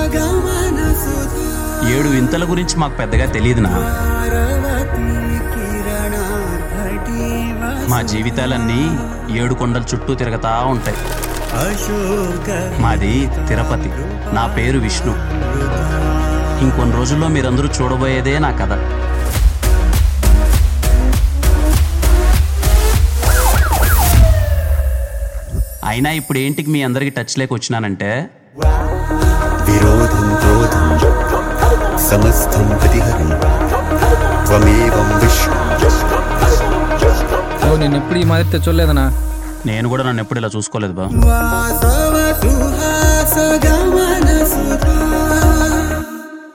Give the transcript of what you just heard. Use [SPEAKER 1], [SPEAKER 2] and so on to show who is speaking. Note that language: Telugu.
[SPEAKER 1] ఏడు వింతల గురించి మాకు పెద్దగా తెలియదునా. మా జీవితాలన్నీ 7 కొండల చుట్టూ తిరగతా ఉంటాయి. మాది తిరుపతి. నా పేరు విష్ణు. ఇంకొన్ని రోజుల్లో మీరందరూ చూడబోయేదే నా కథ. అయినా ఇప్పుడు ఏంటికి మీ అందరికి టచ్ లేక వచ్చినానంటే,
[SPEAKER 2] విరోధం క్రోధం సమస్తం ప్రతిహరం త్వమేవం విష్ణు.
[SPEAKER 3] నేను ఎప్పుడు ఈ మాదిరి తెచ్చోలేదనా.
[SPEAKER 1] నేను కూడా నన్ను ఎప్పుడు ఇలా చూసుకోలేదు బా.